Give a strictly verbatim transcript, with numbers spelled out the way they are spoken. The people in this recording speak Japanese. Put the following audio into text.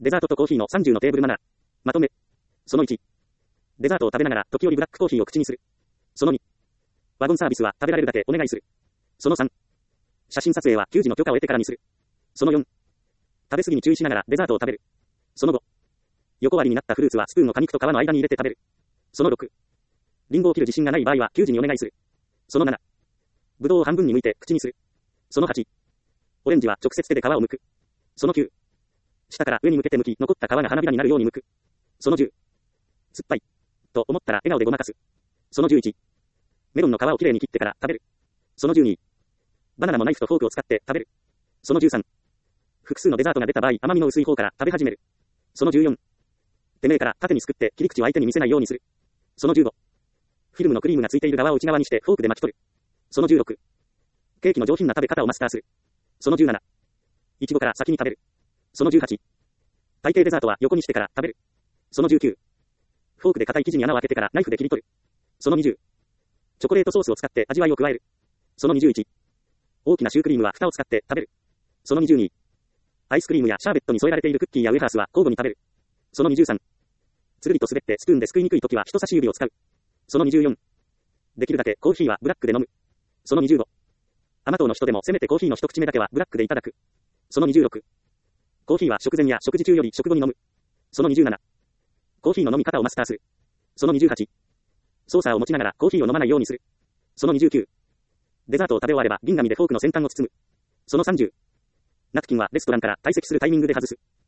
デザートとコーヒーのさんじゅうのテーブルマナー。まとめ。そのいち。デザートを食べながら時折ブラックコーヒーを口にする。そのに。ワゴンサービスは食べられるだけお願いする。そのさん。写真撮影は給仕の許可を得てからにする。そのよん。食べ過ぎに注意しながらデザートを食べる。そのご。横割りになったフルーツはスプーンの果肉と皮の間に入れて食べる。そのろく。リンゴを切る自信がない場合は給仕にお願いする。そのなな。ぶどうを半分に剥いて口にする。そのはち。オレンジは直接手で皮を剥く。そのきゅう。下から上に向けて剥き、残った皮が花びらになるように剥く。そのじゅう。酸っぱい。と思ったら笑顔でごまかす。そのじゅういち。メロンの皮をきれいに切ってから食べる。そのじゅうに。バナナもナイフとフォークを使って食べる。そのじゅうさん。複数のデザートが出た場合、甘みの薄い方から食べ始める。そのじゅうよん。てめえから縦にすくって切り口を相手に見せないようにする。そのじゅうご。フィルムのクリームがついている側を内側にしてフォークで巻き取る。そのじゅうろく。ケーキの上品な食べ方をマスターする。そのじゅうなな。いちごから先に食べる。そのじゅうはち。大抵デザートは横にしてから食べる。そのじゅうきゅう。フォークで硬い生地に穴を開けてからナイフで切り取る。そのにじゅう。チョコレートソースを使って味わいを加える。そのにじゅういち。大きなシュークリームは蓋を使って食べる。そのにじゅうに。アイスクリームやシャーベットに添えられているクッキーやウェハースは交互に食べる。そのにじゅうさん。つるりと滑ってスプーンですくいにくいときは人差し指を使う。そのにじゅうよん。できるだけコーヒーはブラックで飲む。そのにじゅうご。甘党の人でもせめてコーヒーの一口目だけはブラックでいただく。そのにじゅうろく。コーヒーは食前や食事中より食後に飲む。そのにじゅうなな。コーヒーの飲み方をマスターする。そのにじゅうはち。ソーサーを持ちながらコーヒーを飲まないようにする。そのにじゅうきゅう。デザートを食べ終われば銀紙でフォークの先端を包む。そのさんじゅう。ナプキンはレストランから退席するタイミングで外す。